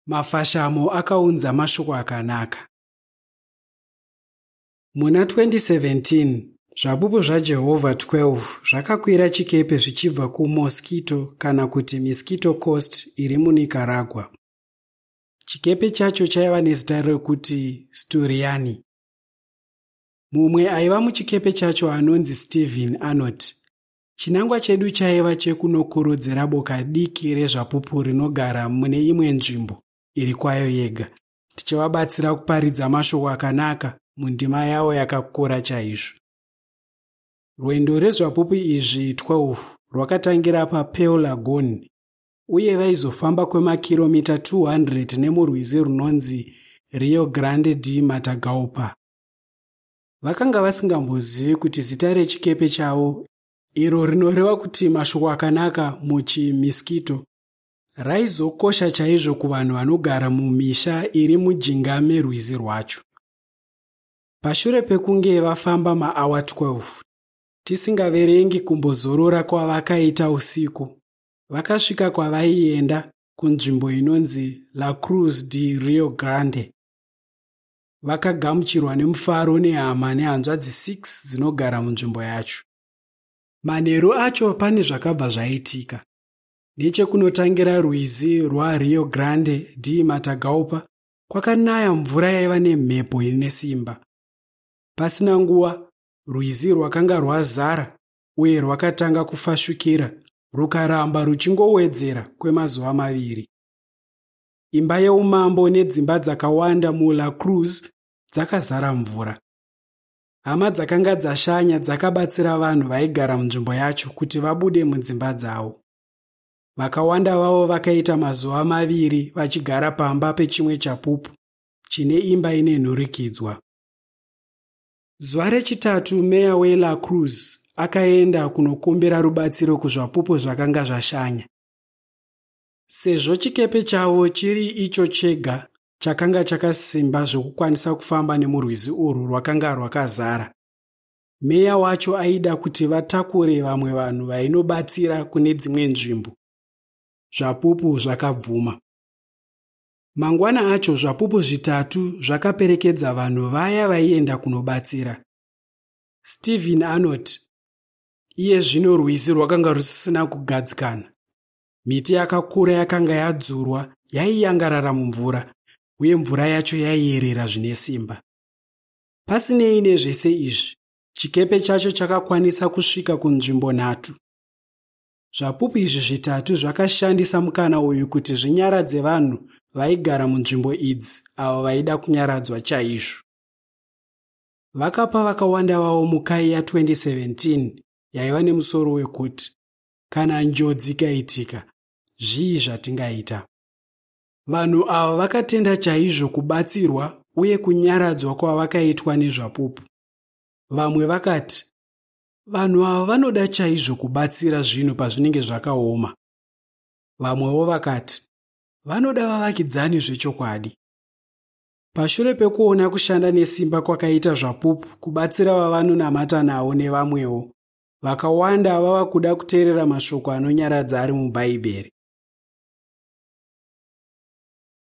Mafashamo akaunza mashoko akanaka. Muna 2017, zvapupu zvaJehovah 12 zvakakwira chikepe zvichibva kuMosquito kana kuti Mosquito Coast iri muNicaragua. Chikepe chacho chaiva nezita rekuti Sturiani. Mumwe aiva muchikepe chacho anonzi Stephen anoti, chinangwa chedu chaiva chekunokorodzera boka diki rezvapupu rinogara mune imwe nzvimbo iri kwayo yega, tichivabatsira kuparidza mashoko akanaka mundima yavo yakakura chaizvo. Rwendo rezvapupu izvi 12 rwakatangira paPearl Lagoon uye vaizofamba kwemakiromita 200 nemurwizi runonzi Rio Grande de Matagalpa. Vakanga vasingambozivi kuti zita rechikepe chavo, iro rinoreva kuti mashoko akanaka muchiMosquito, raizokosha chaizvo kuvanhu vanogara mumisha iri mujinga merwizi rwacho. Pashure pekunge vafamba maawa 12, tisingaverengi kumbozorora kwavakaita usiku, vakasvika kwavaienda kunzvimbo inonzi La Cruz de Rio Grande. Vakagamuchirwa nemufaro nehama nehanzvadzi 6 dzinogara munzvimbo yacho. Manheru acho pane zvakabva zvaitika. Nechekunotangira rwizi rwaRio Grande de Matagalpa kwakanaya mvura yaiva nemhepo ine simba. Pasina nguva, rwizi rwakanga rwazara uye rwakatanga kufashukira, rukaramba ruchingowedzera kwemazuva 2. Imba yeumambo nedzimba dzakawanda muLa Cruz dzakazara mvura. Hama dzakanga dzashanya dzakabatsira vanhu vaigara munzvimbo yacho kuti vabude mudzimba dzavo. Vakawanda vavo vakaita mazuva 2 vachigara pamba pechimwe chapupu chine imba ine nhurikidzwa. Zuva rechitatu, meya weLa Cruz akaenda kunokumbira rubatsiro kuzvapupu zvakanga zvashanya. Sezvo chikepe chavo chiri icho chega chakanga chakasimba zvokukwanisa kufamba nemurwizi urwu rwakanga rwakazara, meya wacho aida kuti vatakure vamwe vanhu vainobatsira kune dzimwe nzvimbo. Zvapupu zvakabvuma. Mangwana acho zvapupu 3 zvakaperekedza vanhu vaya vaienda kunobatsira. Stephen anoti, iye zvino rwizi rwakanga rusisina kugadzikana. Miti yakakura yakanga yadzurwa yaiyangarara mumvura, uye mvura yacho yaiyerera zvine simba. Pasinei nezvese izvi, chikepe chacho chakakwanisa kusvika kunzvimbo 3. Zvapupu izvi 3 zvakashandisa mukana uyu kuti zvinyaradze vanhu vaigara munzvimbo idzi avo vaida kunyaradzwa chaizvo. Vakapa vakawanda vavo mukaya 2017 yaiva nemusoro wekuti, kana njodzi ikaitika, zvii zvatingaita? Vanhu ava vakatenda chaizvo kubatsirwa uye kunyaradzwa kwavakaitwa nezvapupu. Vamwe vakati, vanhu ava vanoda chaizvo kubatsira zvinhu pazvinenge zvakaoma. Vamwewo vakati, vanoda vavakidzani zvechokwadi. Pashure pekuona kushanda nesimba kwakaita zvapupu kubatsira vavanonamata navo nevamwewo, vakawanda vava kuda kuteerera mashoko anonyaradza ari muBhaibheri.